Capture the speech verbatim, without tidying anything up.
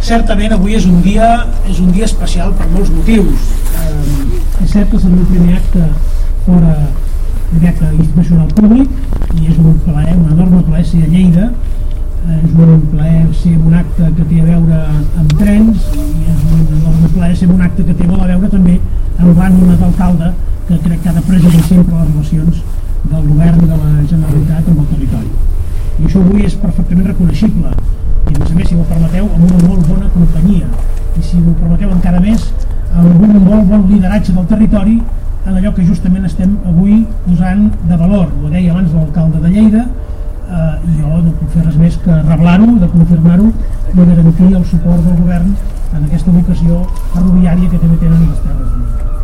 certament avui és un dia, és un dia especial per molts motius. Eh, és cert que és el meu primer acte fora d'un acte institucional públic i és un plaer, un enorme plaer ser a Lleida. Eh, és un plaer ser un acte que té a veure amb trens i és un enorme plaer ser un acte que té molt a veure també amb l'ànima d'alcalde que crec que ha de presidir sempre les relacions del govern de la Generalitat amb el territori. I això avui és perfectament reconeixible i a més a més, si m'ho permeteu, amb una molt bona companyia i si m'ho permeteu encara més, amb un molt bon lideratge del territori en allò que justament estem avui posant de valor. Ho deia abans l'alcalde de Lleida eh, i jo no puc fer res més que reblar-ho, de confirmar-ho i garantir el suport del govern en aquesta vocació ferroviària que també tenen les Terres de l'Ebre.